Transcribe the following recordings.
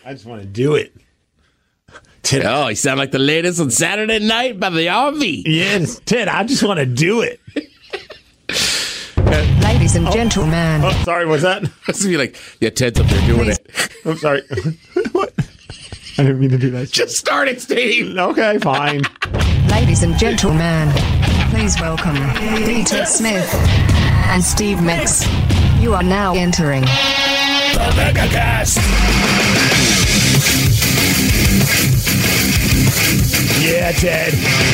I just want to do it. Oh, you sound like the latest on Saturday Night by the RV. Yes, Ted, I just want to do it. Ladies and gentlemen. Oh, sorry, what's that? It's be like, yeah, Ted's up there doing it. I'm sorry. What? I didn't mean to do that. Just start it, Steve. Okay, fine. Ladies and gentlemen, please welcome Peter Smith and Steve Mix. You are now entering The Megacast. Yeah, Ted.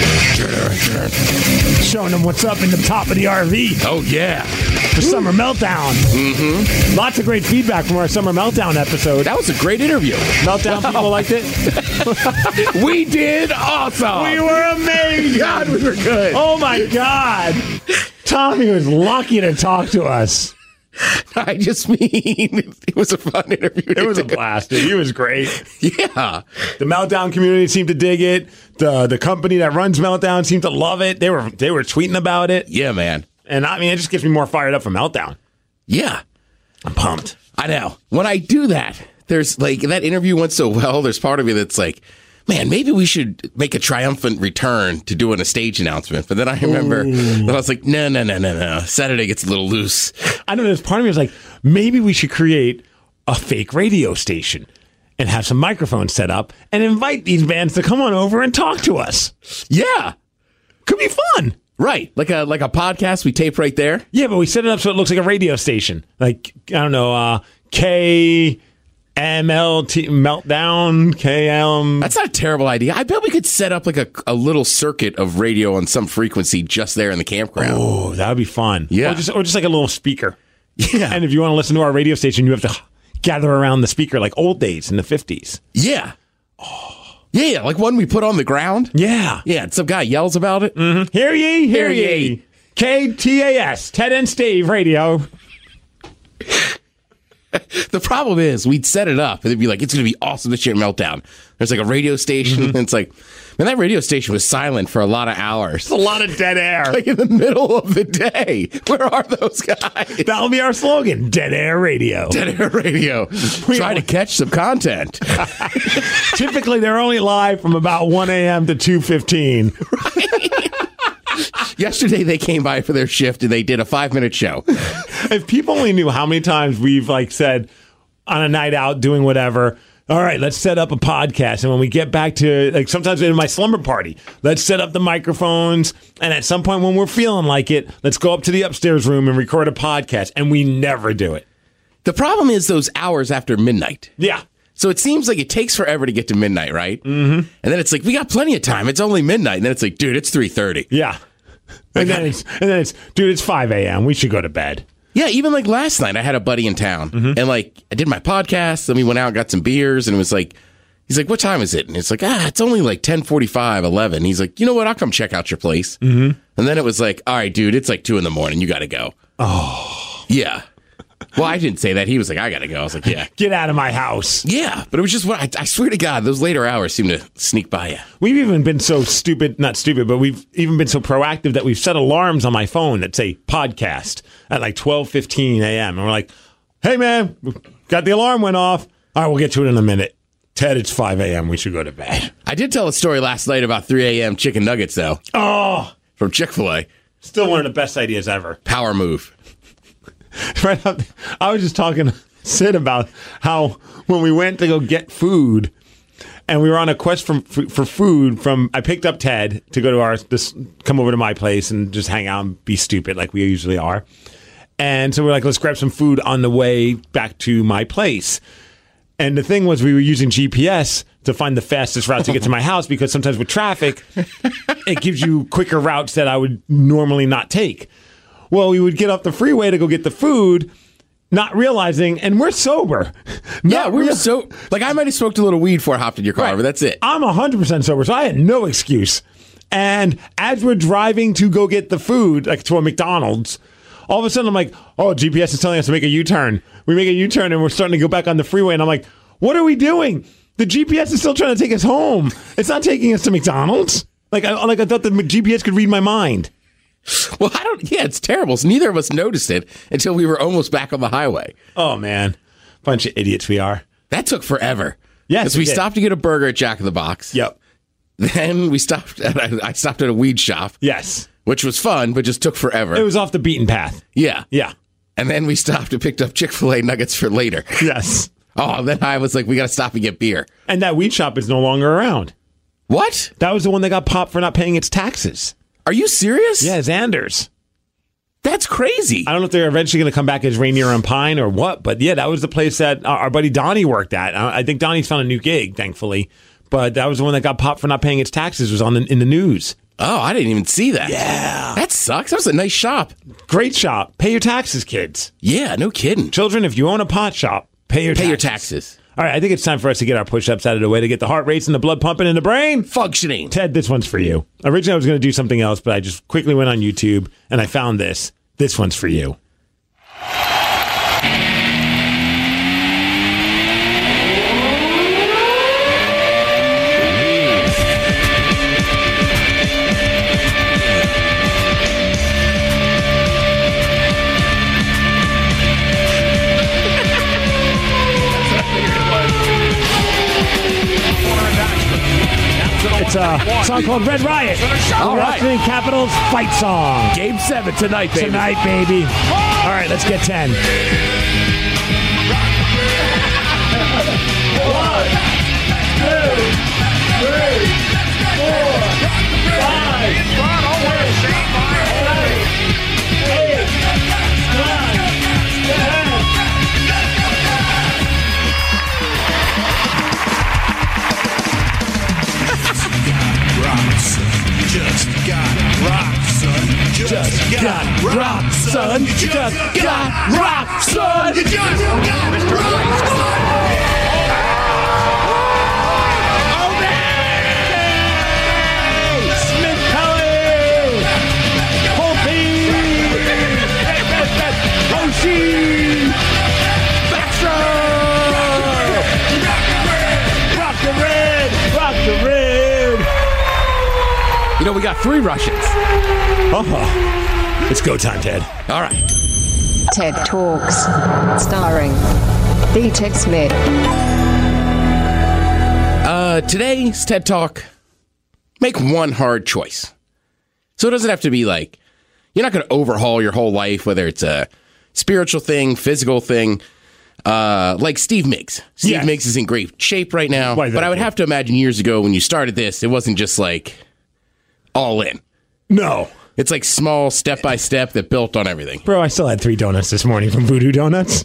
Showing them what's up in the top of the RV. Oh, yeah. For Summer Meltdown. Mm-hmm. Lots of great feedback from our Summer Meltdown episode. That was a great interview. Meltdown people liked it? We did awesome. We were amazing. God, we were good. Oh, my God. Tommy was lucky to talk to us. I just mean, it was a fun interview. It was a blast, dude. He was great. Yeah. The Meltdown community seemed to dig it. The company that runs Meltdown seemed to love it. They were tweeting about it. Yeah, man. And I mean, it just gets me more fired up for Meltdown. Yeah. I'm pumped. I know. When I do that, there's like, that interview went so well, there's part of me that's like, man, maybe we should make a triumphant return to doing a stage announcement. But then I remember that I was like, no. Saturday gets a little loose. I know there's part of me was like, maybe we should create a fake radio station and have some microphones set up and invite these bands to come on over and talk to us. Yeah. Could be fun. Right. Like a podcast we tape right there. Yeah, but we set it up so it looks like a radio station. Like, I don't know, KMLT, Meltdown, KM. That's not a terrible idea. I bet we could set up like a little circuit of radio on some frequency just there in the campground. Oh, that would be fun. Yeah. Or just like a little speaker. Yeah. And if you want to listen to our radio station, you have to gather around the speaker like old days in the 50s. Yeah. Oh. Yeah, like one we put on the ground. Yeah. Yeah, and some guy yells about it. Mm-hmm. Hear ye, hear ye. KTAS, Ted and Steve Radio. The problem is, we'd set it up, and it'd be like, it's going to be awesome this year at Meltdown. There's like a radio station, and it's like, man, that radio station was silent for a lot of hours. It's a lot of dead air. Like in the middle of the day. Where are those guys? That'll be our slogan, Dead Air Radio. Dead Air Radio. Try to catch some content. Typically, they're only live from about 1 a.m. to 2:15. Yesterday, they came by for their shift, and they did a 5-minute show. If people only knew how many times we've like said on a night out doing whatever, all right, let's set up a podcast. And when we get back to, like, sometimes in my slumber party, let's set up the microphones. And at some point when we're feeling like it, let's go up to the upstairs room and record a podcast. And we never do it. The problem is those hours after midnight. Yeah. So it seems like it takes forever to get to midnight, right? Mm-hmm. And then it's like, we got plenty of time. It's only midnight. And then it's like, dude, it's 3:30. Yeah. And then it's, dude, it's 5 a.m. We should go to bed. Yeah, even like last night, I had a buddy in town, and like I did my podcast, then we went out and got some beers, and it was like, he's like, what time is it? And it's like, it's only like 10:45, 11. He's like, you know what? I'll come check out your place. Mm-hmm. And then it was like, all right, dude, it's like 2 a.m. You got to go. Oh. Yeah. Well, I didn't say that. He was like, I got to go. I was like, yeah. Get out of my house. Yeah, but it was just what I swear to God, those later hours seem to sneak by you. We've even been so not stupid, but we've even been so proactive that we've set alarms on my phone that say podcast at like 12:15 a.m. And we're like, hey, man, got the alarm went off. All right, we'll get to it in a minute. Ted, it's 5 a.m. We should go to bed. I did tell a story last night about 3 a.m. chicken nuggets, though. Oh. From Chick-fil-A. Still one of the best ideas ever. Power move. Right up, I was just talking to Sid about how when we went to go get food and we were on a quest for food I picked up Ted to go to come over to my place and just hang out and be stupid like we usually are. And so we're like, let's grab some food on the way back to my place. And the thing was, we were using GPS to find the fastest route to get to my house because sometimes with traffic, it gives you quicker routes that I would normally not take. Well, we would get off the freeway to go get the food, not realizing, and we're sober. Yeah, we were so, like, I might have smoked a little weed before I hopped in your car, right. But that's it. I'm 100% sober, so I had no excuse. And as we're driving to go get the food, like to a McDonald's, all of a sudden I'm like, oh, GPS is telling us to make a U-turn. We make a U-turn and we're starting to go back on the freeway, and I'm like, what are we doing? The GPS is still trying to take us home. It's not taking us to McDonald's. I thought the GPS could read my mind. Well, it's terrible. So neither of us noticed it until we were almost back on the highway. Oh, man. Bunch of idiots we are. That took forever. Yes, Because we stopped to get a burger at Jack in the Box. Yep. Then we stopped. I stopped at a weed shop. Yes. Which was fun, but just took forever. It was off the beaten path. Yeah. Yeah. And then we stopped and picked up Chick-fil-A nuggets for later. Yes. Oh, then I was like, we got to stop and get beer. And that weed shop is no longer around. What? That was the one that got popped for not paying its taxes. Are you serious? Yeah, Xander's. That's crazy. I don't know if they're eventually going to come back as Rainier and Pine or what, but yeah, that was the place that our buddy Donnie worked at. I think Donnie's found a new gig, thankfully. But that was the one that got popped for not paying its taxes. It was in the news. Oh, I didn't even see that. Yeah. That sucks. That was a nice shop. Great shop. Pay your taxes, kids. Yeah, no kidding. Children, if you own a pot shop, pay your taxes. All right, I think it's time for us to get our push-ups out of the way to get the heart rates and the blood pumping in the brain. Functioning. Ted, this one's for you. Originally, I was going to do something else, but I just quickly went on YouTube and I found this. This one's for you. It's a song called Red Riot. All right. Washington Capitals fight song. Game 7 tonight, baby. Tonight, baby. All right, let's get 10. 1, 2, 3, 4, 5, 6, 7, 8, 9, 10. Just got rock, son. Just got rock, son. Just got rock, son. Just got rock, son. Oh, man! Smith Pelly! Holtby! Hoshi! Backstrom! Rock the red! Rock the red! You know, we got 3 Russians. It's go time, Ted. All right. TED Talks. Starring D-Tech Smith. Today's TED Talk, make one hard choice. So it doesn't have to be like, you're not going to overhaul your whole life, whether it's a spiritual thing, physical thing, like Steve Miggs. Steve Miggs is in great shape right now. But I would have to imagine years ago when you started this, it wasn't just like all in. No. It's like small step by step that built on everything. Bro, I still had 3 donuts this morning from Voodoo Donuts.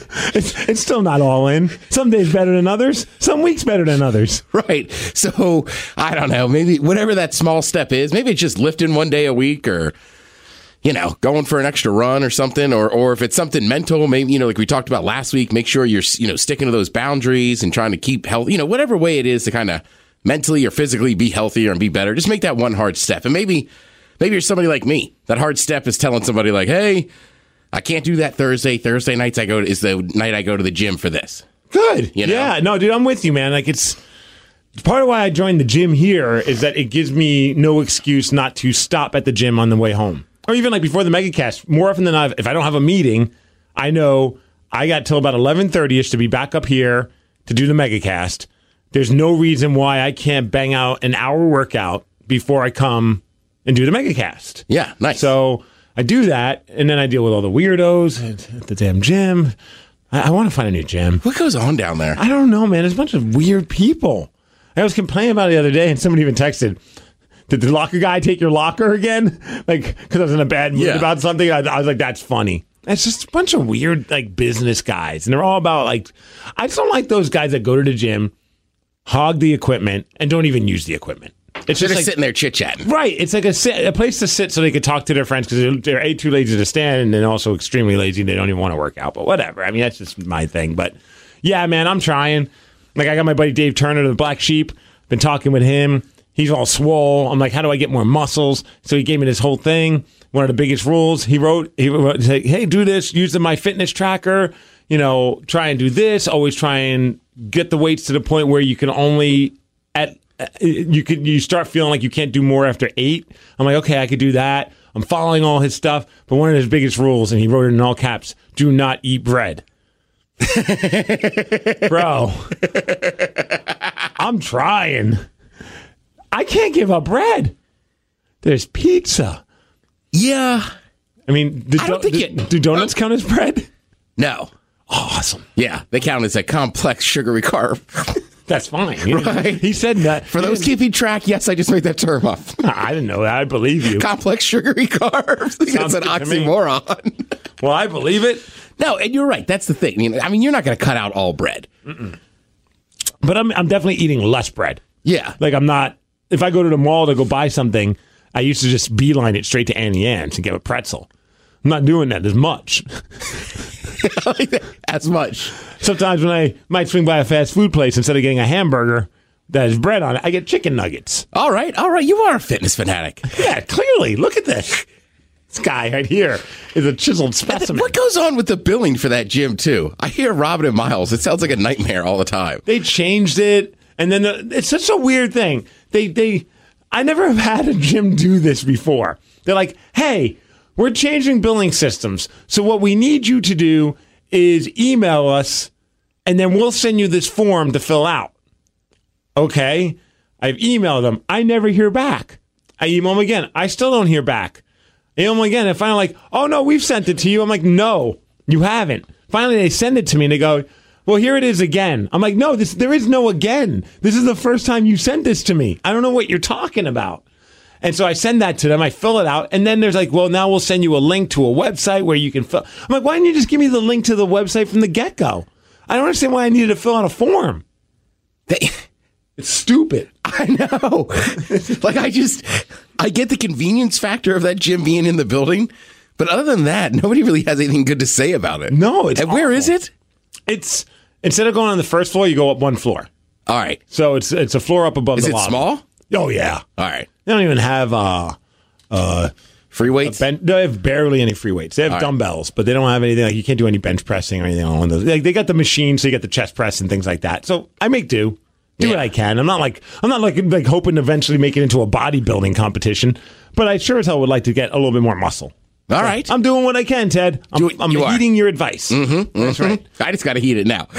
It's still not all in. Some days better than others. Some weeks better than others. Right. So, I don't know. Maybe whatever that small step is, maybe it's just lifting one day a week or, you know, going for an extra run or something. Or if it's something mental, maybe, you know, like we talked about last week, make sure you're, you know, sticking to those boundaries and trying to keep health, you know, whatever way it is to kind of mentally or physically be healthier and be better. Just make that one hard step. And maybe you're somebody like me. That hard step is telling somebody like, hey, I can't do that Thursday. Thursday nights is the night I go to the gym for this. Good. You know? Yeah. No, dude, I'm with you, man. Like, it's part of why I joined the gym here is that it gives me no excuse not to stop at the gym on the way home. Or even like before the megacast. More often than not, if I don't have a meeting, I know I got till about 11:30ish to be back up here to do the megacast. There's no reason why I can't bang out an hour workout before I come and do the megacast. Yeah, nice. So I do that, and then I deal with all the weirdos at the damn gym. I want to find a new gym. What goes on down there? I don't know, man. There's a bunch of weird people. I was complaining about it the other day, and somebody even texted, did the locker guy take your locker again? Like, because I was in a bad mood about something. I was like, that's funny. It's just a bunch of weird, like, business guys. And they're all about, like, I just don't like those guys that go to the gym, hog the equipment, and don't even use the equipment. It's just like sitting there chit-chatting. Right. It's like a place to sit so they could talk to their friends because they're A, too lazy to stand, and then also extremely lazy. They don't even want to work out. But whatever. I mean, that's just my thing. But yeah, man, I'm trying. Like, I got my buddy Dave Turner, the Black Sheep. Been talking with him. He's all swole. I'm like, how do I get more muscles? So he gave me this whole thing. One of the biggest rules he wrote, he's like, hey, do this. Use the My Fitness tracker. You know, try and do this. Always try and get the weights to the point where you can only you start feeling like you can't do more after 8. I'm like, okay, I could do that. I'm following all his stuff. But one of his biggest rules, and he wrote it in all caps, do not eat bread. Bro, I'm trying. I can't give up bread. There's pizza. Yeah. I mean, I don't think do donuts count as bread? No. Awesome. Yeah, they count as a complex sugary carb. That's fine. Right. He said that. For those keeping track, yes, I just made that term up. I didn't know that. I believe you. Complex sugary carbs. That's an good to me. oxymoron. Well, I believe it. No, and you're right. That's the thing. I mean, you're not going to cut out all bread. But I'm definitely eating less bread. Yeah. Like I'm not. If I go to the mall to go buy something, I used to just beeline it straight to Annie Ann's and get a pretzel. I'm not doing that as much. As much. Sometimes when I might swing by a fast food place, instead of getting a hamburger that has bread on it, I get chicken nuggets. All right. You are a fitness fanatic. Yeah, clearly. Look at this. This guy right here is a chiseled specimen. What goes on with the billing for that gym, too? I hear Robin and Miles. It sounds like a nightmare all the time. They changed it, and then it's such a weird thing. I never have had a gym do this before. They're like, hey, we're changing billing systems. So what we need you to do is email us, and then we'll send you this form to fill out. Okay. I've emailed them. I never hear back. I email them again. I still don't hear back. I email them again. And finally, like, oh, no, we've sent it to you. I'm like, no, you haven't. Finally, they send it to me, and they go, well, here it is again. I'm like, no, there is no again. This is the first time you sent this to me. I don't know what you're talking about. And so I send that to them. I fill it out. And then there's like, well, now we'll send you a link to a website where you can fill. I'm like, why didn't you just give me the link to the website from the get-go? I don't understand why I needed to fill out a form. It's stupid. I know. Like, I get the convenience factor of that gym being in the building. But other than that, nobody really has anything good to say about it. No, it's And where is it? It's, instead of going on the first floor, you go up one floor. All right. So it's a floor up above Is the it lobby. small? Oh, yeah. All right. They don't even have Free weights? they have barely any free weights. They have All right. dumbbells, but they don't have anything. Like you can't do any bench pressing or anything on those. Like they got the machine, so you get the chest press and things like that. So I make do what I can. I'm not like hoping to eventually make it into a bodybuilding competition, but I sure as hell would like to get a little bit more muscle. All right. I'm doing what I can, Ted. I'm you are. heeding your advice. That's right. I just got to heat it now.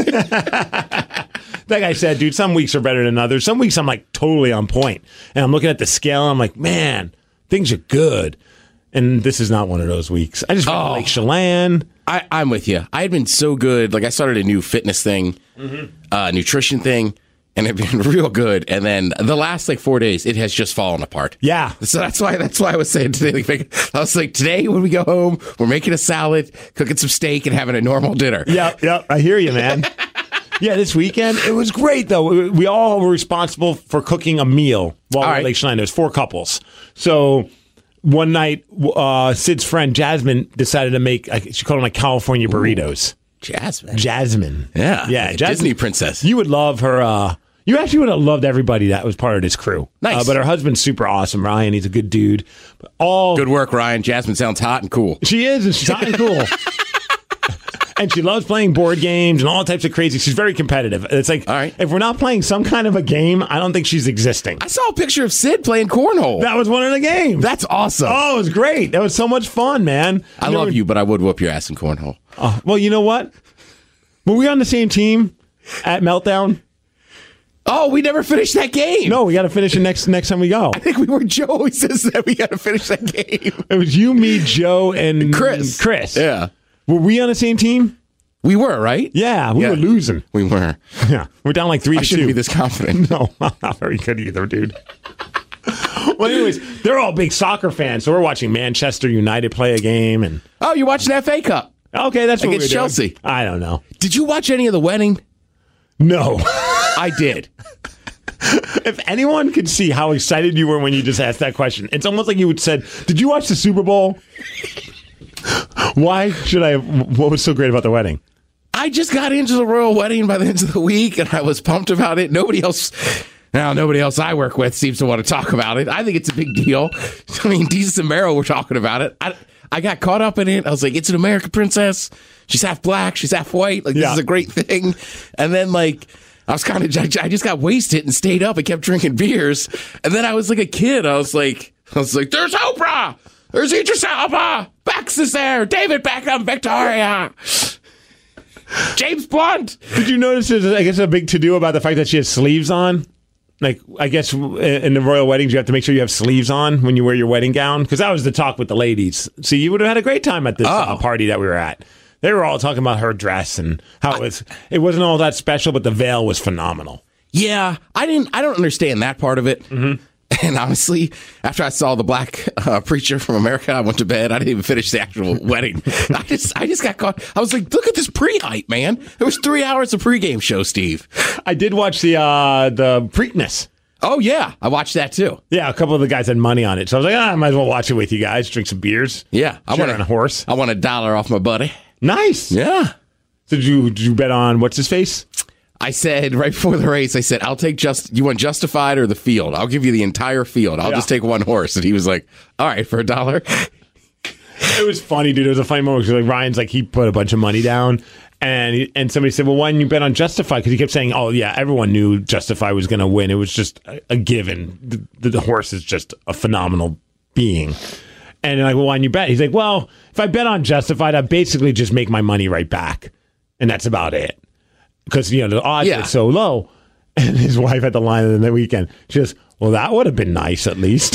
Like I said, dude, some weeks are better than others. Some weeks I'm like totally on point. And I'm looking at the scale and I'm like, man, things are good. And this is not one of those weeks. I just went to Lake Chelan. I'm with you. I had been so good. Like I started a new fitness thing, nutrition thing, and it had been real good. And then the last like 4 days, it has just fallen apart. Yeah. So that's why I was saying today. Like, I was like, today when we go home, we're making a salad, cooking some steak, and having a normal dinner. Yep. I hear you, man. Yeah, this weekend, it was great, though. We all were responsible for cooking a meal while we were at Lake Chelan. There's 4 couples. So one night, Sid's friend, Jasmine, decided to make, she called them like California burritos. Jasmine. Yeah. Like a Jasmine. Disney princess. You would love her. You actually would have loved everybody that was part of this crew. Nice. But her husband's super awesome, Ryan. He's a good dude. Good work, Ryan. Jasmine sounds hot and cool. She is, and she's hot and cool. And she loves playing board games and all types of crazy. She's very competitive. It's like, all right, if we're not playing some kind of a game, I don't think she's existing. I saw a picture of Sid playing cornhole. That was one of the games. That's awesome. Oh, it was great. That was so much fun, man. I love you, but I would whoop your ass in cornhole. Well, you know what? Were we on the same team at Meltdown? Oh, we never finished that game. No, we got to finish it next time we go. I think we were Joe. He says that we got to finish that game. It was you, me, Joe, and Chris. Yeah. Were we on the same team? We were, right? Yeah, we were losing. We were. Yeah, we're down like 3-2. I shouldn't be this confident. No, I'm not very good either, dude. Well, anyways, they're all big soccer fans, so we're watching Manchester United play a game. And oh, you're watching the FA Cup. Okay, that's what against we're doing. Chelsea. I don't know. Did you watch any of the wedding? No. I did. If anyone could see how excited you were when you just asked that question, it's almost like you would said, did you watch the Super Bowl? Why should I? What was so great about the wedding? I just got into the royal wedding by the end of the week, and I was pumped about it. Nobody else I work with seems to want to talk about it. I think it's a big deal. I mean, Jesus and Meryl were talking about it. I got caught up in it. I was like, it's an American princess. She's half black. She's half white. Like, this is a great thing. And then, like, I just got wasted and stayed up and kept drinking beers. And then I was like a kid. I was like, there's Oprah. There's Idris Elba. Bex is there. David Beckham. Victoria. James Blunt. Did you notice there's, I guess, a big to-do about the fact that she has sleeves on? Like, I guess in the royal weddings, you have to make sure you have sleeves on when you wear your wedding gown. Because that was the talk with the ladies. See, you would have had a great time at this party that we were at. They were all talking about her dress and how it wasn't all that special, but the veil was phenomenal. Yeah, I don't understand that part of it. Mm-hmm. And honestly, after I saw the black preacher from America, I went to bed. I didn't even finish the actual wedding. I just got caught. I was like, look at this pre-hype, man. There was 3 hours of pregame show, Steve. I did watch the Preakness. Oh, yeah. I watched that, too. Yeah, a couple of the guys had money on it. So I was like, I might as well watch it with you guys, drink some beers. Yeah. I went on a horse. I won $1 off my buddy. Nice. Yeah. So did you bet on what's his face? I said right before the race, I said, I'll take you want Justified or the field? I'll give you the entire field. I'll just take one horse. And he was like, all right, for $1. It was funny, dude. It was a funny moment because like Ryan's like, he put a bunch of money down and somebody said, well, why didn't you bet on Justified? Because he kept saying, oh, yeah, everyone knew Justified was going to win. It was just a given. The horse is just a phenomenal being. And they're like, well, why didn't you bet? He's like, well, if I bet on Justified, I basically just make my money right back. And that's about it. Because, you know, the odds are so low. And his wife had the line in the weekend. She goes, well, that would have been nice at least.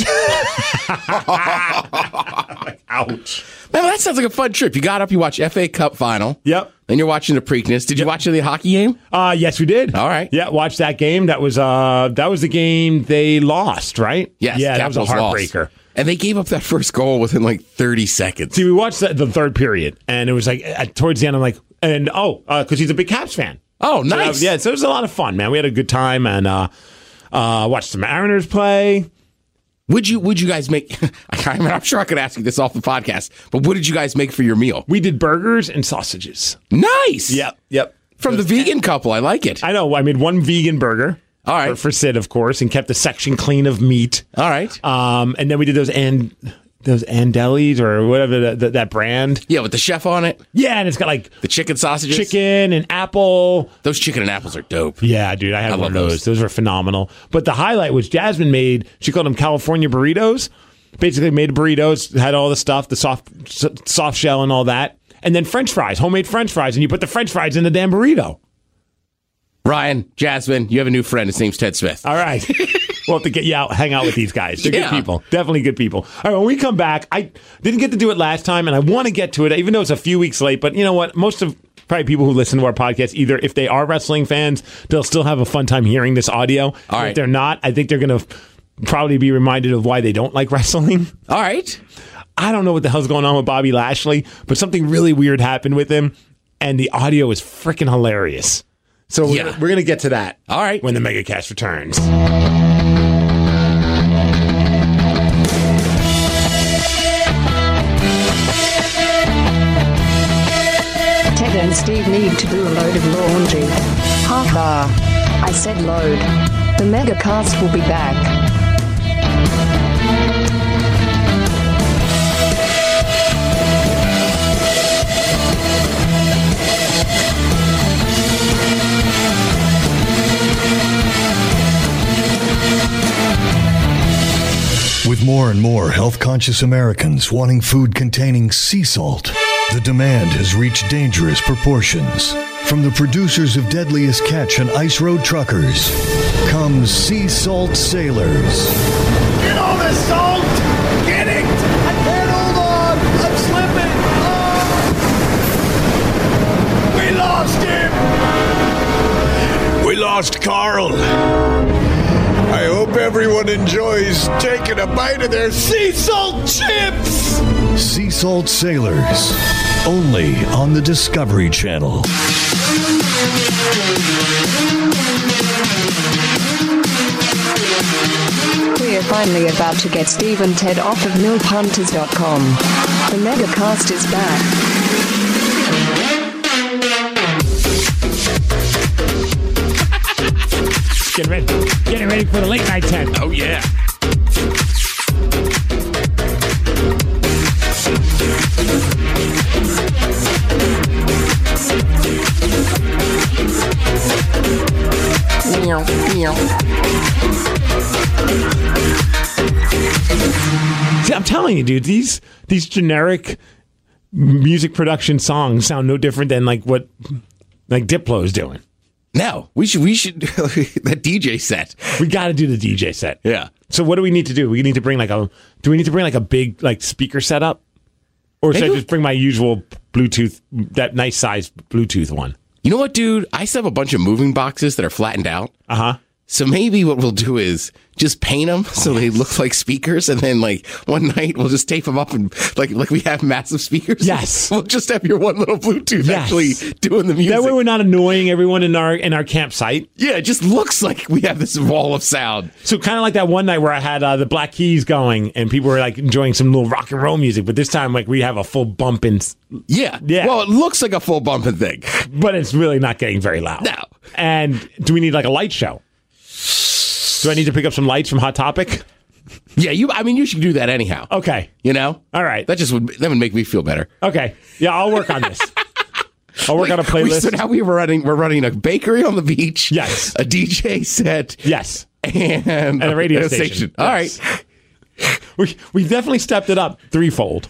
Like, ouch. Man, that sounds like a fun trip. You got up, you watched FA Cup final. Yep. Then you're watching the Preakness. Did you watch the hockey game? Yes, we did. All right. Yeah, watched that game. That was the game they lost, right? Yes. Yeah, that was a heartbreaker. Lost. And they gave up that first goal within like 30 seconds. See, we watched the third period, and it was like towards the end, I'm like, because he's a big Caps fan. Oh, nice. So it was a lot of fun, man. We had a good time and watched the Mariners play. Would you guys make? I mean, I'm sure I could ask you this off the podcast, but what did you guys make for your meal? We did burgers and sausages. Nice. Yep. From the vegan couple, I like it. I know. I made one vegan burger. All right. For Sid, of course, and kept the section clean of meat. All right. And then we did those Andelis or whatever that brand. Yeah, with the chef on it. Yeah, and it's got like the chicken sausages, chicken and apple. Those chicken and apples are dope. Yeah, dude, I had one of those. Those were phenomenal. But the highlight was Jasmine made. She called them California burritos. Basically, made burritos, had all the stuff, the soft shell and all that, and then French fries, homemade French fries, and you put the French fries in the damn burrito. Ryan, Jasmine, you have a new friend. His name's Ted Smith. All right. We'll have to get you out, hang out with these guys. They're good people. Definitely good people. All right, when we come back, I didn't get to do it last time, and I want to get to it, even though it's a few weeks late. But you know what? Most of probably people who listen to our podcast, either if they are wrestling fans, they'll still have a fun time hearing this audio. All right. If they're not, I think they're going to probably be reminded of why they don't like wrestling. All right. I don't know what the hell's going on with Bobby Lashley, but something really weird happened with him, and the audio is freaking hilarious. So we're going to get to that. All right. When the MegaCast returns. Ted and Steve need to do a load of laundry. Ha ha. I said load. The MegaCast will be back. With more and more health-conscious Americans wanting food containing sea salt, the demand has reached dangerous proportions. From the producers of Deadliest Catch and Ice Road Truckers comes Sea Salt Sailors. Get all the salt! Get it! I can't hold on! I'm slipping! Oh. We lost him! We lost Carl! I hope everyone enjoys taking a bite of their sea salt chips! Sea Salt Sailors, only on the Discovery Channel. We're finally about to get Steve and Ted off of milfhunters.com. The MegaCast is back. Getting ready for the late night 10. Oh, yeah. See, I'm telling you, dude, these generic music production songs sound no different than like what like Diplo's doing. No, we should that DJ set. We got to do the DJ set. Yeah. So what do we need to do? We need to bring do we need to bring like a big like speaker setup? Or should I just bring my usual Bluetooth, that nice size Bluetooth one? You know what, dude? I still have a bunch of moving boxes that are flattened out. Uh-huh. So maybe what we'll do is just paint them so they look like speakers, and then like one night we'll just tape them up and like we have massive speakers. Yes. We'll just have your one little Bluetooth actually doing the music. That way we're not annoying everyone in our campsite. Yeah, it just looks like we have this wall of sound. So kind of like that one night where I had the Black Keys going and people were like enjoying some little rock and roll music, but this time like we have a full bumping. Yeah. Yeah. Well, it looks like a full bumping thing. But it's really not getting very loud. No. And do we need like a light show? Do I need to pick up some lights from Hot Topic? Yeah, you should do that anyhow. Okay. You know? All right. That would make me feel better. Okay. Yeah, I'll work on this. I'll work on a playlist. So now we're running a bakery on the beach. Yes. A DJ set. Yes. And a radio station. All yes. right. We definitely stepped it up threefold.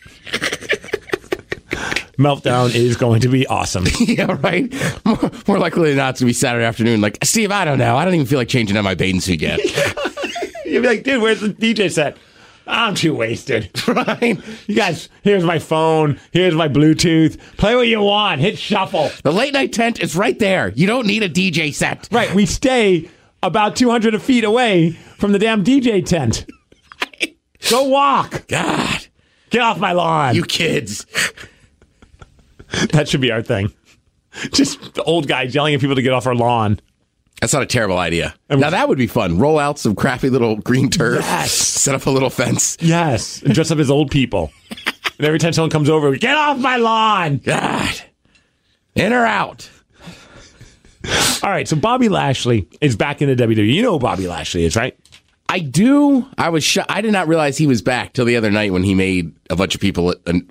Meltdown is going to be awesome. Yeah, right? More likely than not, it's going to be Saturday afternoon. Like, Steve, I don't know. I don't even feel like changing out my bathing suit yet. You'd be like, dude, where's the DJ set? I'm too wasted. Right? You guys, here's my phone. Here's my Bluetooth. Play what you want. Hit shuffle. The late night tent is right there. You don't need a DJ set. Right. We stay about 200 feet away from the damn DJ tent. Go walk. God. Get off my lawn. You kids. That should be our thing. Just the old guys yelling at people to get off our lawn. That's not a terrible idea. Now that would be fun. Roll out some crappy little green turf. Yes. Set up a little fence. Yes. And dress up as old people. And every time someone comes over, get off my lawn. God. In or out? All right. So Bobby Lashley is back in the WWE. You know who Bobby Lashley is, right? I do. I was I did not realize he was back till the other night when he made a bunch of people.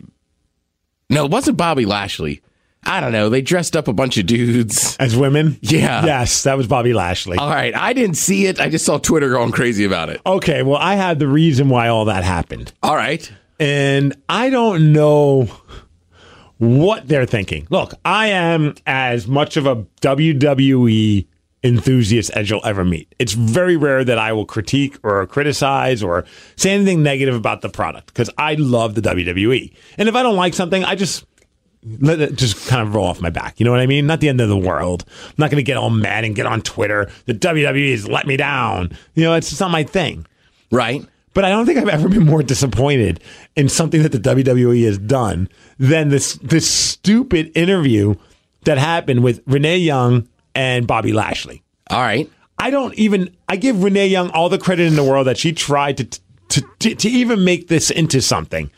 No, it wasn't Bobby Lashley. I don't know. They dressed up a bunch of dudes. As women? Yeah. Yes, that was Bobby Lashley. All right. I didn't see it. I just saw Twitter going crazy about it. Okay, well, I had the reason why all that happened. All right. And I don't know what they're thinking. Look, I am as much of a WWE enthusiast as you'll ever meet. It's very rare that I will critique or criticize or say anything negative about the product because I love the WWE. And if I don't like something, I just let it just kind of roll off my back. You know what I mean? Not the end of the world. I'm not going to get all mad and get on Twitter. The WWE has let me down. You know, it's just not my thing. Right. But I don't think I've ever been more disappointed in something that the WWE has done than this stupid interview that happened with Renee Young and Bobby Lashley. All right. I give Renee Young all the credit in the world that she tried to even make this into something.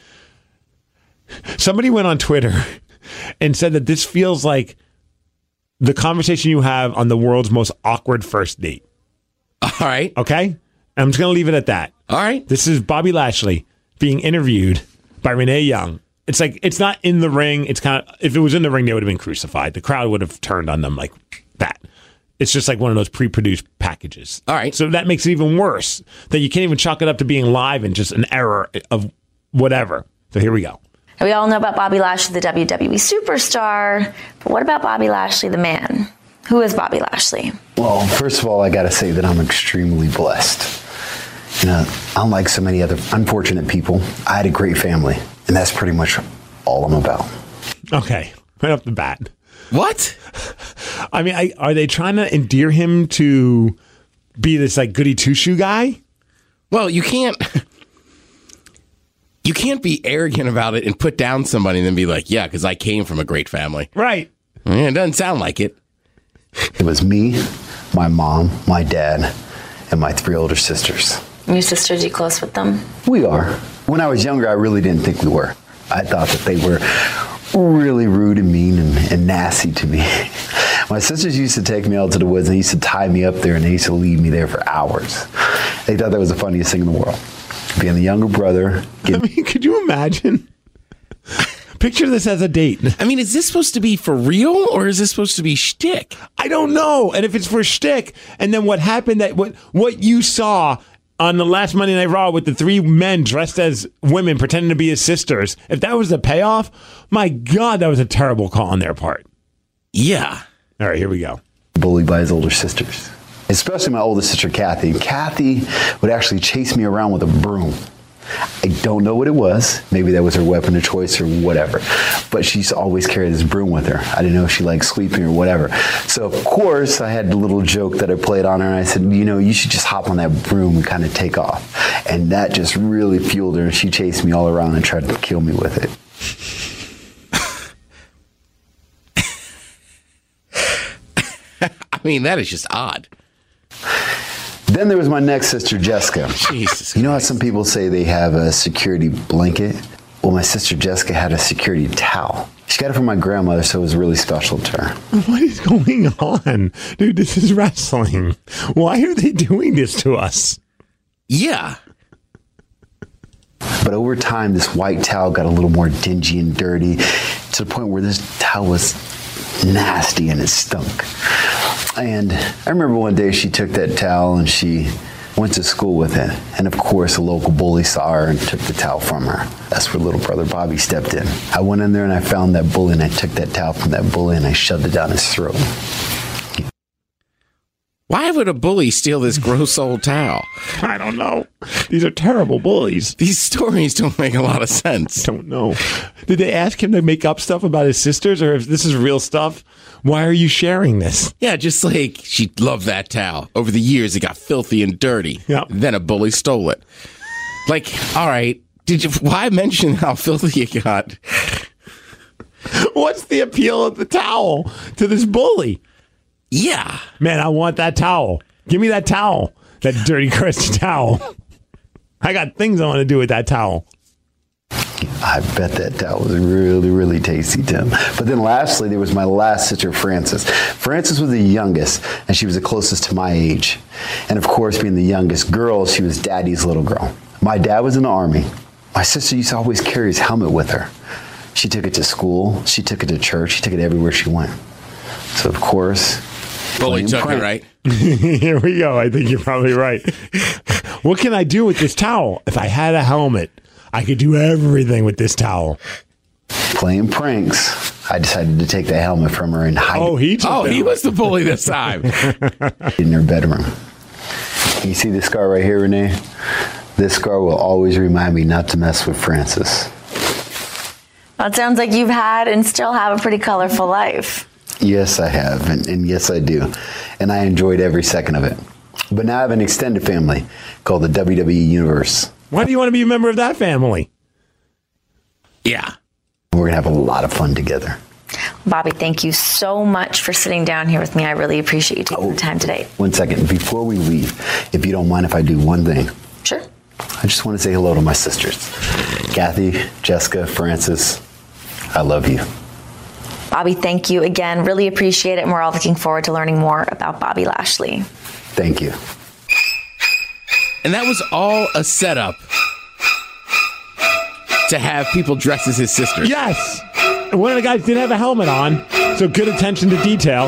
Somebody went on Twitter and said that this feels like the conversation you have on the world's most awkward first date. All right. Okay? I'm just going to leave it at that. All right. This is Bobby Lashley being interviewed by Renee Young. It's like, it's not in the ring. It's kind of, if it was in the ring, they would have been crucified. The crowd would have turned on them like that. It's just like one of those pre-produced packages. All right. So that makes it even worse that you can't even chalk it up to being live and just an error of whatever. So here we go. We all know about Bobby Lashley, the WWE superstar, but what about Bobby Lashley, the man? Who is Bobby Lashley? Well, first of all, I got to say that I'm extremely blessed. You know, unlike so many other unfortunate people, I had a great family, and that's pretty much all I'm about. Okay, right off the bat. What? I mean, are they trying to endear him to be this like goody two-shoe guy? Well, you can't be arrogant about it and put down somebody and then be like, yeah, because I came from a great family. Right. Yeah, it doesn't sound like it. It was me, my mom, my dad, and my 3 older sisters. Your sisters, you close with them? We are. When I was younger, I really didn't think we were. I thought that they were really rude and mean and nasty to me. My sisters used to take me out to the woods and they used to tie me up there and they used to leave me there for hours. They thought that was the funniest thing in the world. Being the younger brother. I mean, could you imagine? Picture this as a date. I mean, is this supposed to be for real or is this supposed to be shtick? I don't know. And if it's for shtick, and then what happened, that what you saw on the last Monday Night Raw with the 3 men dressed as women pretending to be his sisters, if that was the payoff, my God, that was a terrible call on their part. Yeah. All right, here we go. Bullied by his older sisters, especially my older sister, Kathy. Kathy would actually chase me around with a broom. I don't know what it was. Maybe that was her weapon of choice or whatever. But she used to always carry this broom with her. I didn't know if she liked sweeping or whatever. So, of course, I had the little joke that I played on her. And I said, you should just hop on that broom and kind of take off. And that just really fueled her. She chased me all around and tried to kill me with it. I mean, that is just odd. Then there was my next sister, Jessica. Jesus You know how some people say they have a security blanket? Well, my sister Jessica had a security towel. She got it from my grandmother, so it was really special to her. What is going on? Dude, this is wrestling. Why are they doing this to us? Yeah. But over time, this white towel got a little more dingy and dirty to the point where this towel was nasty and it stunk. And I remember one day she took that towel and she went to school with it. And of course, a local bully saw her and took the towel from her. That's where little brother Bobby stepped in. I went in there and I found that bully and I took that towel from that bully and I shoved it down his throat. Why would a bully steal this gross old towel? I don't know. These are terrible bullies. These stories don't make a lot of sense. Don't know. Did they ask him to make up stuff about his sisters, or if this is real stuff? Why are you sharing this? Yeah, just like she loved that towel. Over the years, it got filthy and dirty. Yep. Then a bully stole it. Like, all right, why mention how filthy it got? What's the appeal of the towel to this bully? Yeah. Man, I want that towel. Give me that towel. That dirty, crusty towel. I got things I want to do with that towel. I bet that towel was really, really tasty, Tim. But then lastly, there was my last sister, Frances. Frances was the youngest, and she was the closest to my age. And of course, being the youngest girl, she was Daddy's little girl. My dad was in the Army. My sister used to always carry his helmet with her. She took it to school. She took it to church. She took it everywhere she went. So, of course... Bully took it, right? Here we go. I think you're probably right. What can I do with this towel? If I had a helmet, I could do everything with this towel. Playing pranks, I decided to take the helmet from her and hide it He was the bully this time. in her bedroom. You see this scar right here, Renee? This scar will always remind me not to mess with Frances. Well, it sounds like you've had and still have a pretty colorful life. Yes, I have, and yes, I do. And I enjoyed every second of it. But now I have an extended family called the WWE Universe. Why do you want to be a member of that family? Yeah. We're going to have a lot of fun together. Bobby, thank you so much for sitting down here with me. I really appreciate you taking the time today. 1 second. Before we leave, if you don't mind if I do one thing. Sure. I just want to say hello to my sisters. Kathy, Jessica, Frances, I love you. Bobby, thank you again. Really appreciate it, and we're all looking forward to learning more about Bobby Lashley. Thank you. And that was all a setup to have people dressed as his sisters. Yes. One of the guys didn't have a helmet on, so good attention to detail.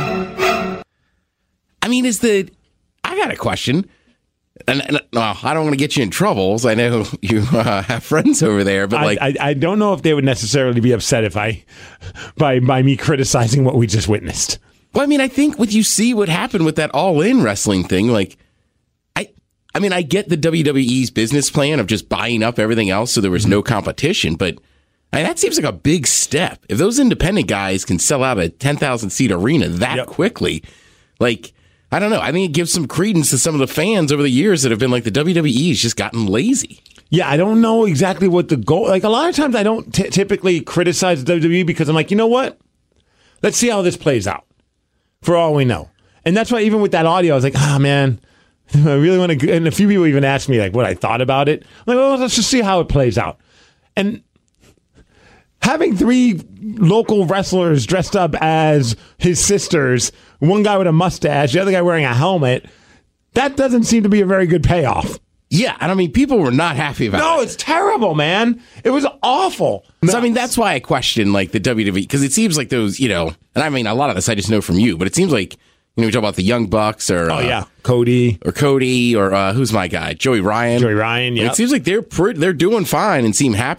I mean, I got a question. And I don't want to get you in trouble. I know you have friends over there, but I don't know if they would necessarily be upset by me criticizing what we just witnessed. Well, I mean, I think when you see what happened with that all-in wrestling thing, I mean, I get the WWE's business plan of just buying up everything else so there was no competition, but that seems like a big step. If those independent guys can sell out a 10,000-seat arena that quickly, I don't know. I think it gives some credence to some of the fans over the years that have been like, the WWE's just gotten lazy. Yeah, I don't know exactly what the goal... Like, a lot of times I don't typically criticize the WWE because I'm like, you know what? Let's see how this plays out, for all we know. And that's why even with that audio, I was like, man, I really want to... And a few people even asked me, what I thought about it. I'm like, well, let's just see how it plays out. And having 3 local wrestlers dressed up as his sisters, one guy with a mustache, the other guy wearing a helmet, that doesn't seem to be a very good payoff. Yeah, and I mean, people were not happy about it. No, it's terrible, man. It was awful. So, I mean, that's why I question, the WWE, because it seems like those, and I mean, a lot of this I just know from you, but it seems like, we talk about the Young Bucks or... Cody, or who's my guy? Joey Ryan. Yeah. It seems like they're doing fine and seem happy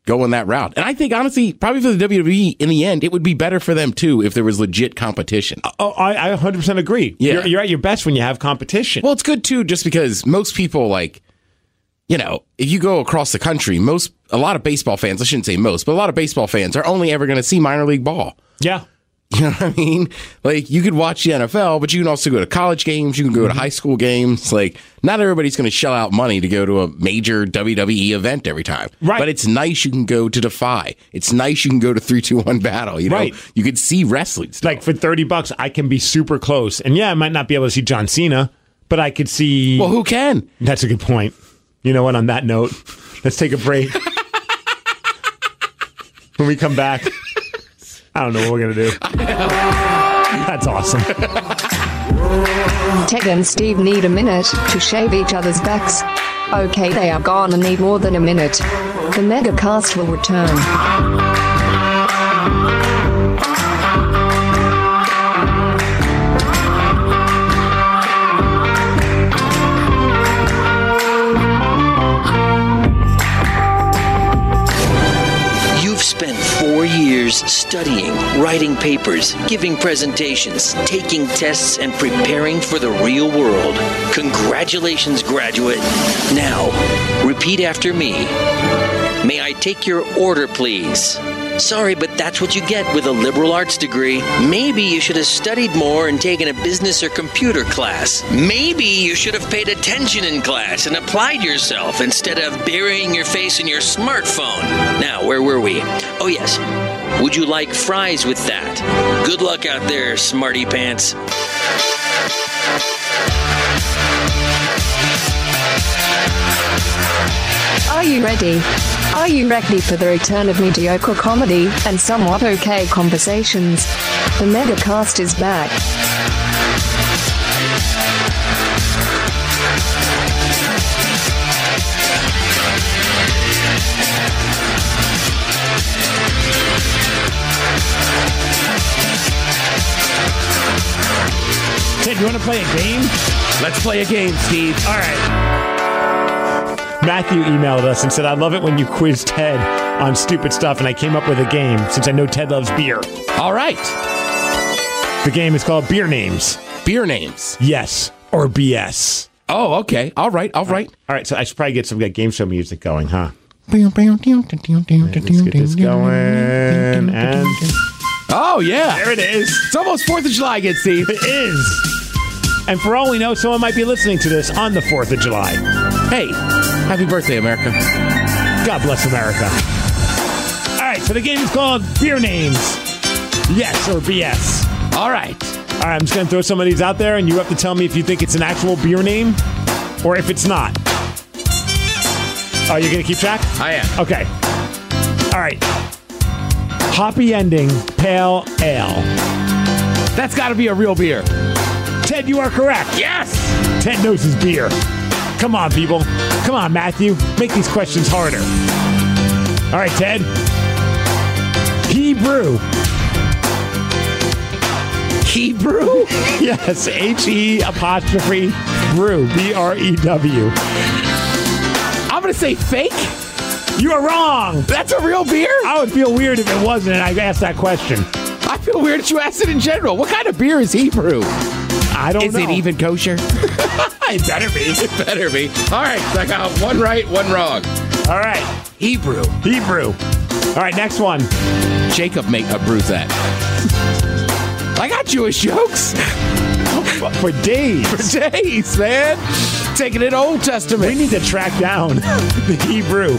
going that route. And I think, honestly, probably for the WWE, in the end, it would be better for them, too, if there was legit competition. Oh, I 100% agree. Yeah. You're at your best when you have competition. Well, it's good, too, just because most people, like, you know, if you go across the country, a lot of baseball fans, I shouldn't say most, but a lot of baseball fans are only ever going to see minor league ball. Yeah. You know what I mean? Like, you could watch the NFL, but you can also go to college games. You can go to high school games. Like, not everybody's going to shell out money to go to a major WWE event every time. Right. But it's nice you can go to Defy. It's nice you can go to 3-2-1 Battle. You know, Right. You could see wrestling stuff. Like, for $30, I can be super close. And yeah, I might not be able to see John Cena, but I could see... Well, who can? That's a good point. You know what? On that note, let's take a break. When we come back, I don't know what we're going to do. That's awesome. Ted and Steve need a minute to shave each other's backs. Okay, they are gonna need more than a minute. The Megacast will return. You've spent 4 years studying, writing papers, giving presentations, taking tests, and preparing for the real world. Congratulations, graduate. Now, repeat after me. May I take your order, please? Sorry, but that's what you get with a liberal arts degree. Maybe you should have studied more and taken a business or computer class. Maybe you should have paid attention in class and applied yourself instead of burying your face in your smartphone. Now, where were we? Oh, yes. Would you like fries with that? Good luck out there, smarty pants. Are you ready? Are you ready for the return of mediocre comedy and somewhat okay conversations? The Megacast is back. Ted, you want to play a game? Let's play a game, Steve. All right. Matthew emailed us and said, I love it when you quiz Ted on stupid stuff, and I came up with a game since I know Ted loves beer. All right. The game is called Beer Names. Beer names. Yes or BS. Oh, okay. All right. All right. All right, so I should probably get some game show music going, huh? Let's get this going. And Oh, yeah. there it is. It's almost 4th of July again, Steve. It is. And for all we know, someone might be listening to this on the 4th of July. Hey, happy birthday, America. God bless America. All right, so the game is called Beer Names. Yes or BS. All right. All right, I'm just going to throw some of these out there, and you have to tell me if you think it's an actual beer name or if it's not. Oh, you're going to keep track? I am. Okay. All right. Hoppy ending, pale ale. That's got to be a real beer. Ted, you are correct. Yes! Ted knows his beer. Come on, people. Come on, Matthew. Make these questions harder. All right, Ted. Hebrew. Hebrew? Yes, H-E apostrophe brew. B-R-E-W. I'm going to say fake. You are wrong. That's a real beer? I would feel weird if it wasn't and I asked that question. I feel weird that you asked it in general. What kind of beer is Hebrew? I don't know. Is it even kosher? It better be. It better be. All right, so I got one right, one wrong. All right. Hebrew. Hebrew. All right, next one. Jacob brews that. I got Jewish jokes. For days. For days, man. Taking it Old Testament. We need to track down the Hebrew.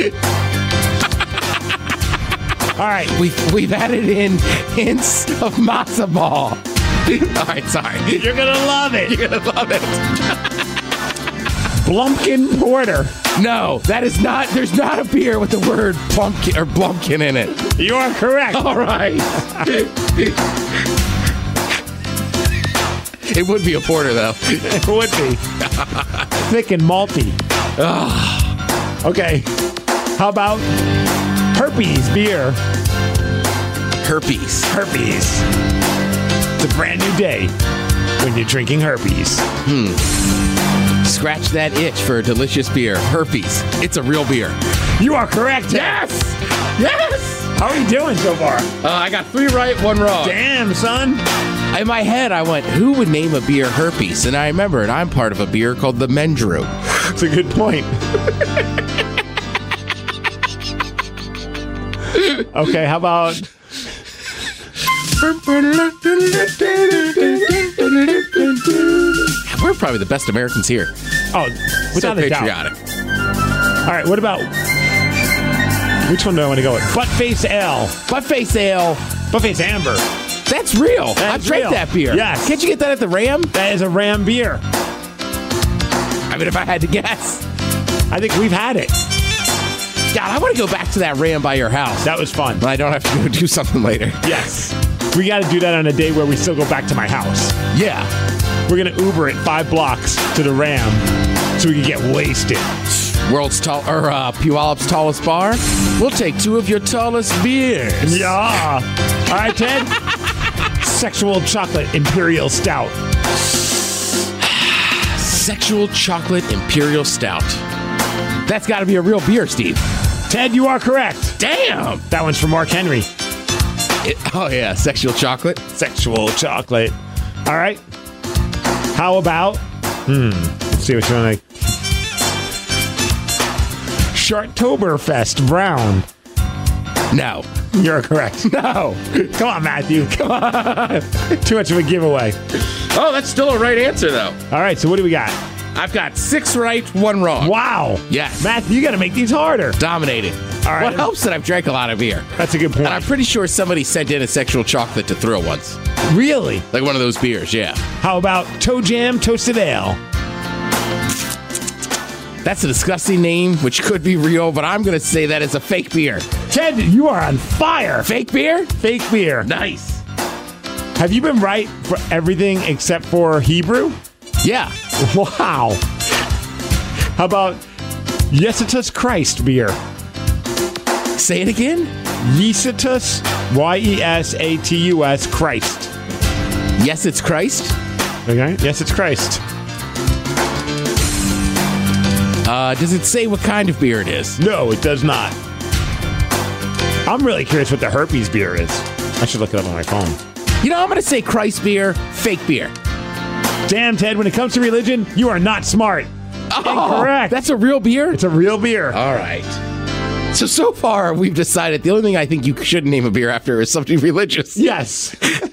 All right. We've added in hints of matzo ball. All right, sorry. You're going to love it. You're going to love it. Blumpkin Porter. No, that is not. There's not a beer with the word pumpkin or blumpkin in it. You are correct. All right. It would be a porter, though. It would be. Thick and malty. Okay. How about Herpes beer? Herpes. Herpes. It's a brand new day when you're drinking Herpes. scratch that itch for a delicious beer. Herpes. It's a real beer. You are correct, Ted. Yes! Yes! How are you doing so far? I got 3 right, 1 wrong. Damn, son. In my head, I went, who would name a beer herpes? And I remembered I'm part of a beer called the Mendrew. That's a good point. Okay, how about... We're probably the best Americans here. Oh, without So a doubt. patriotic. All right, what about... Which one do I want to go with? Buttface Ale. Buttface Ale. Buttface Amber. That's real. That's I've drank real. that beer. Yes. Can't you get that at the Ram? That is a Ram beer. I mean, if I had to guess. I think we've had it. God, I want to go back to that Ram by your house. That was fun. But I don't have to go do something later. Yes. We got to do that on a day where we still go back to my house. Yeah. We're going to Uber it 5 blocks to the Ram so we can get wasted. Puyallup's tallest bar. We'll take 2 of your tallest beers. Yeah. All right, Ted. Sexual Chocolate Imperial Stout. Sexual Chocolate Imperial Stout. That's got to be a real beer, Steve. Ted, you are correct. Damn. That one's from Mark Henry. Oh, yeah. Sexual Chocolate. Sexual Chocolate. All right. How about... Let's see what you want to... Sharktoberfest Brown. No. You're correct. No. Come on, Matthew. Come on. Too much of a giveaway. Oh, that's still a right answer, though. All right, so what do we got? I've got 6 right, 1 wrong. Wow. Yes. Matthew, you got to make these harder. Dominating. All right. What helps that I've drank a lot of beer. That's a good point. And I'm pretty sure somebody sent in a sexual chocolate to throw once. Really? Like one of those beers, yeah. How about Toe Jam Toasted Ale? That's a disgusting name, which could be real, but I'm going to say that it's a fake beer. Ted, you are on fire. Fake beer? Fake beer. Nice. Have you been right for everything except for Hebrew? Yeah. Wow. How about Yesitus Christ beer? Say it again? Yesitus, Yesatus Christ. Yes, it's Christ. Okay. Yes, it's Christ. Does it say what kind of beer it is? No, it does not. I'm really curious what the herpes beer is. I should look it up on my phone. You know, I'm going to say Christ beer, fake beer. Damn, Ted, when it comes to religion, you are not smart. Oh, Incorrect. That's a real beer? It's a real beer. All right. So far, we've decided the only thing I think you shouldn't name a beer after is something religious. Yes.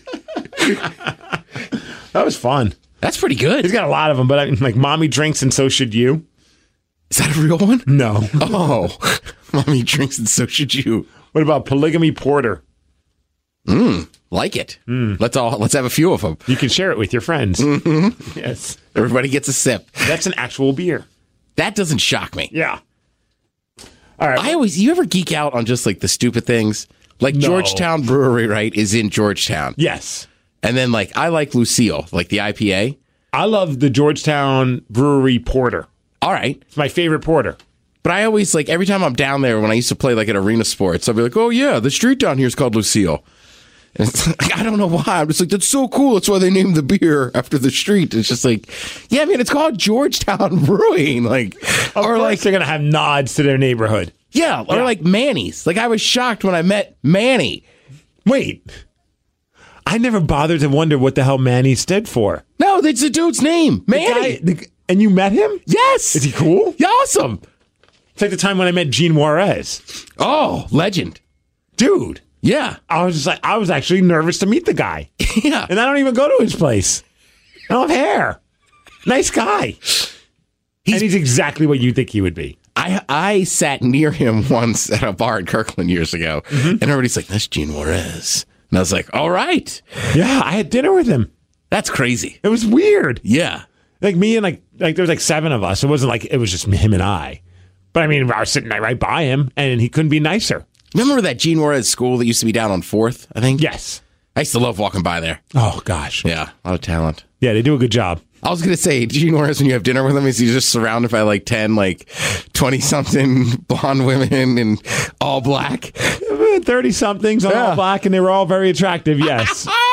That was fun. That's pretty good. He's got a lot of them, but like Mommy Drinks and So Should You. Is that a real one? No. Oh, Mommy drinks and so should you. What about Polygamy Porter? Like it. Let's have a few of them. You can share it with your friends. Mm-hmm. Yes. Everybody gets a sip. That's an actual beer. That doesn't shock me. Yeah. All right. You ever geek out on just like the stupid things? Like No. Georgetown Brewery, right, is in Georgetown. Yes. And then like I like Lucille, like the IPA. I love the Georgetown Brewery Porter. All right. It's my favorite porter. But I always like every time I'm down there when I used to play like at Arena Sports, I'll be like, oh yeah, the street down here is called Lucille. And it's like, I don't know why. I'm just like, that's so cool. That's why they named the beer after the street. It's just like, yeah, I mean, it's called Georgetown Brewing. Like, Or like they're going to have nods to their neighborhood. yeah, or like Manny's. Like I was shocked when I met Manny. Wait. I never bothered to wonder what the hell Manny stood for. No, that's the dude's name. Manny. And you met him? Yes. Is he cool? Yeah, awesome. It's like the time when I met Gene Juarez. Oh, legend. Dude. Yeah. I was actually nervous to meet the guy. Yeah. And I don't even go to his place. I don't have hair. Nice guy. And he's exactly what you think he would be. I sat near him once at a bar in Kirkland years ago, and everybody's like, that's Gene Juarez. And I was like, all right. Yeah, I had dinner with him. That's crazy. It was weird. Yeah. Like me and like there was like 7 of us. It wasn't like it was just him and I. But I mean, I was sitting right by him, and he couldn't be nicer. Remember that Gene Juarez school that used to be down on 4th, I think? Yes. I used to love walking by there. Oh, gosh. Yeah, a lot of talent. Yeah, they do a good job. I was going to say, Gene Juarez, when you have dinner with him, is he just surrounded by like 10, like 20-something blonde women and all black? 30-somethings, all black, and they were all very attractive, yes.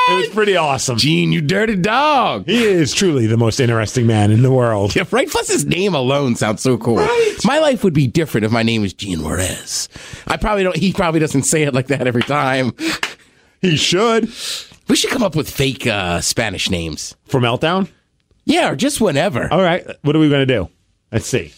It was pretty awesome. Gene, you dirty dog. He is truly the most interesting man in the world. Yeah, right? Plus his name alone sounds so cool. Right. My life would be different if my name was Gene Juarez. He probably doesn't say it like that every time. He should. We should come up with fake Spanish names. For Meltdown? Yeah, or just whenever. All right. What are we going to do? Let's see.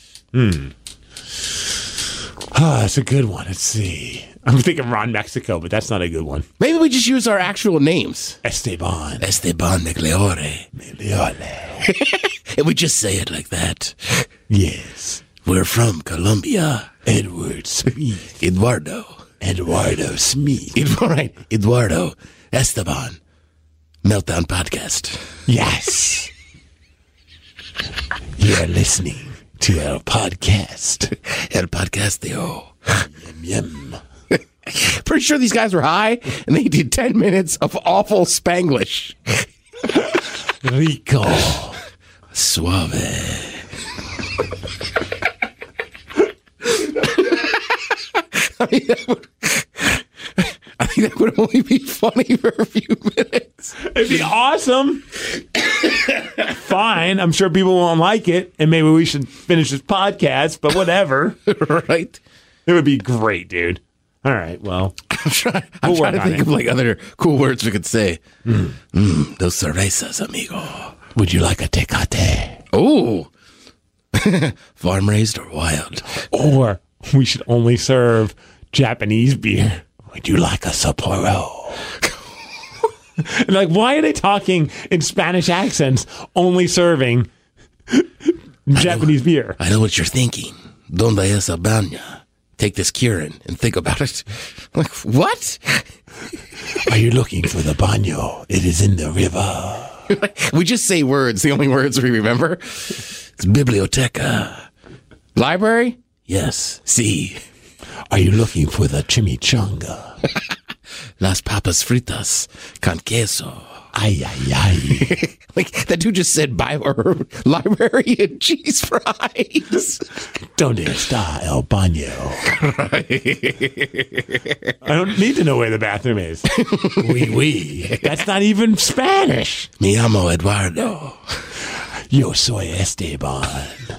That's a good one. Let's see. I'm thinking Ron Mexico, but that's not a good one. Maybe we just use our actual names. Esteban Migliore. And we just say it like that. Yes. We're from Colombia. Edward Smith. Eduardo Smith. Right. Eduardo Esteban. Meltdown Podcast. Yes. You're listening to our podcast. El Podcastio. Yum. Pretty sure these guys were high, and they did 10 minutes of awful Spanglish. Rico. Suave. I think that would only be funny for a few minutes. It'd be awesome. Fine. I'm sure people won't like it, and maybe we should finish this podcast, but whatever. Right? It would be great, dude. All right, well. I'm trying to think of like other cool words we could say. Those cervezas, amigo. Would you like a Tecate? Oh. Farm raised or wild? Or we should only serve Japanese beer. Would you like a Sapporo? And like, why are they talking in Spanish accents, only serving Japanese beer? I know what you're thinking. Donde es el baño? Take this Kieran and think about it. Like, what? Are you looking for the baño? It is in the river. We just say words, the only words we remember. It's biblioteca. Library? Yes. Sí. Are you looking for the chimichanga? Las papas fritas con queso. Ay, ay, ay. Like, that dude just said library and cheese fries. Donde está el baño? I don't need to know where the bathroom is. Oui. That's not even Spanish. Me llamo Eduardo. Yo soy Esteban.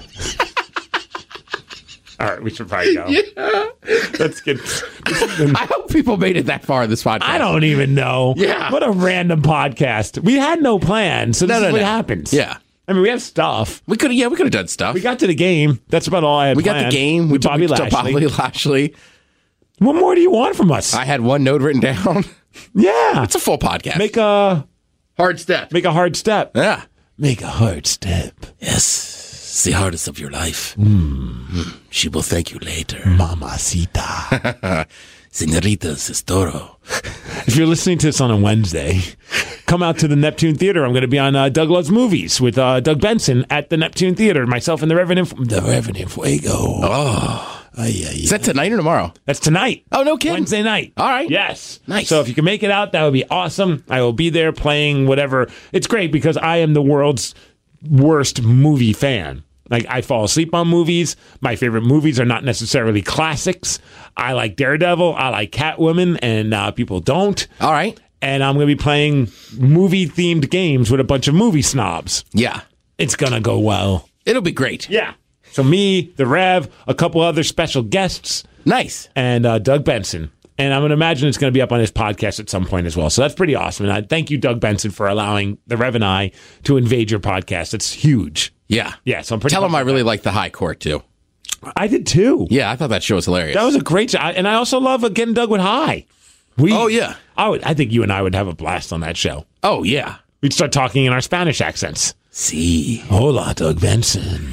All right, we should probably go. Yeah. Let's get. I hope people made it that far in this podcast. I don't even know. Yeah. What a random podcast. We had no plan, so this is what happens. Yeah. I mean, we have stuff. We could have done stuff. We got to the game. That's about all I had planned. Got the game. With Bobby Lashley. What more do you want from us? I had one note written down. Yeah. It's a full podcast. Make a hard step. Yeah. Make a hard step. Yes. It's the hardest of your life. She will thank you later. Mamacita. Señoritas es toro. If you're listening to this on a Wednesday, come out to the Neptune Theater. I'm going to be on Doug Loves Movies with Doug Benson at the Neptune Theater. Myself and the Reverend Fuego. Oh. Is that tonight or tomorrow? That's tonight. Oh, no kidding. Wednesday night. All right. Yes. Nice. So if you can make it out, that would be awesome. I will be there playing whatever. It's great because I am the world's worst movie fan. Like, I fall asleep on movies. My favorite movies are not necessarily classics. I like Daredevil. I like Catwoman, and people don't. All right. And I'm going to be playing movie-themed games with a bunch of movie snobs. Yeah. It's going to go well. It'll be great. Yeah. So me, the Rev, a couple other special guests. Nice. And Doug Benson. And I'm going to imagine it's going to be up on his podcast at some point as well. So that's pretty awesome. And I thank you, Doug Benson, for allowing the Rev and I to invade your podcast. It's huge. Yeah. Yeah. So I'm pretty. Tell him I really like The High Court, too. I did, too. Yeah, I thought that show was hilarious. That was a great show. And I also love Getting Doug with High. Yeah. I think you and I would have a blast on that show. Oh, yeah. We'd start talking in our Spanish accents. Sí. Hola, Doug Benson.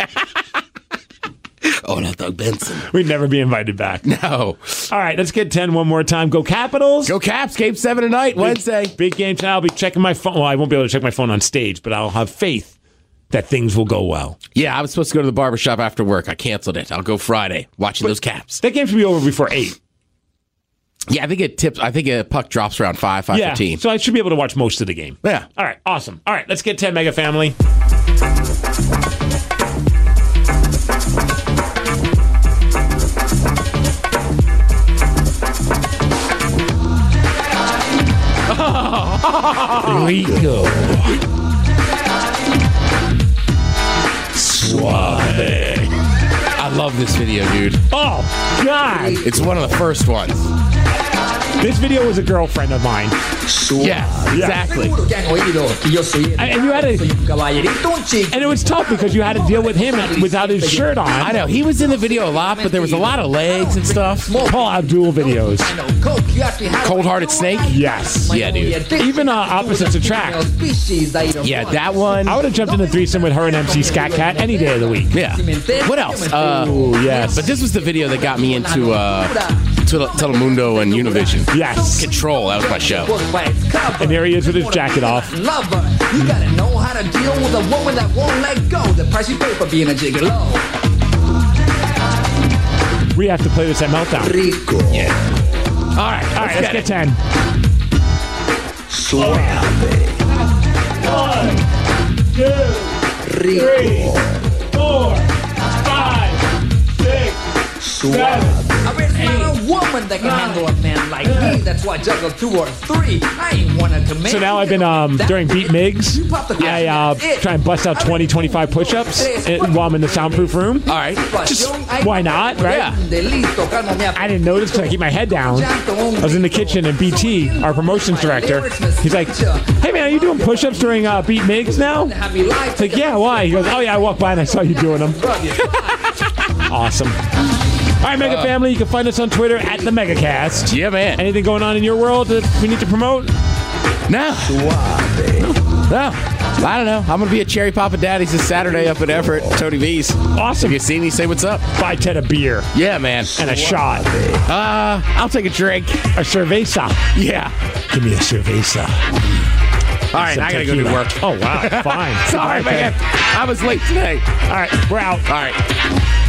Hola, Doug Benson. We'd never be invited back. No. All right, let's get 10 one more time. Go Capitals. Go Caps. Game 7 tonight, Wednesday. Big game tonight. I'll be checking my phone. Well, I won't be able to check my phone on stage, but I'll have faith that things will go well. Yeah, I was supposed to go to the barbershop after work. I canceled it. I'll go Friday watching those Caps. That game should be over before 8. Yeah, I think it tips. I think a puck drops around 5:15. So I should be able to watch most of the game. Yeah. All right, awesome. All right, let's get 10 Mega Family. Rico. Suave. I love this video, dude. Oh, God. It's one of the first ones. This video was a girlfriend of mine. Yeah, exactly. And you had to, and it was tough because you had to deal with him without his shirt on. I know. He was in the video a lot, but there was a lot of legs and stuff. Paul Abdul videos. Cold Hearted Snake? Yes. Yeah, dude. Even Opposites Attract. Yeah, that one. I would have jumped in a threesome with her and MC Scat Cat any day of the week. Yeah. What else? Oh, yes. But this was the video that got me into Telemundo and Univision. Yes. Control, that was my show. And there he is with his jacket off. Lover, you gotta know how to deal with a woman that won't let go. The price you pay for being a gigolo. We have to play this at Meltdown. Rico. Yeah. All right, let's get 10. Suave. 1, 2, Rico. 4, 5, 6, Suave. 7. I mean, it's not a woman that can handle a man like me. That's why I juggle 2 or 3. I ain't one to command. So now I've been, during Beat Migs, I try and bust out 20, 25 push-ups while I'm in the soundproof room. All right. Just, why not, right? Yeah. I didn't notice because I keep my head down. I was in the kitchen and BT, our promotions director, he's like, hey man, are you doing push-ups during Beat Migs now? It's like, yeah, why? He goes, oh yeah, I walked by and I saw you doing them. Awesome. All right, Mega Family, you can find us on Twitter at the MegaCast. Yeah, man. Anything going on in your world that we need to promote? No. No. I don't know. I'm going to be at Cherry Papa Daddy's this Saturday up at Everett, Tony V's. Awesome. If you see me, say what's up. Buy Ted a beer. Yeah, man. And a shot. I'll take a drink. A cerveza. Yeah. Give me a cerveza. All right, I got to go to work. Oh, wow. Fine. Sorry, man. I was late today. All right, we're out. All right.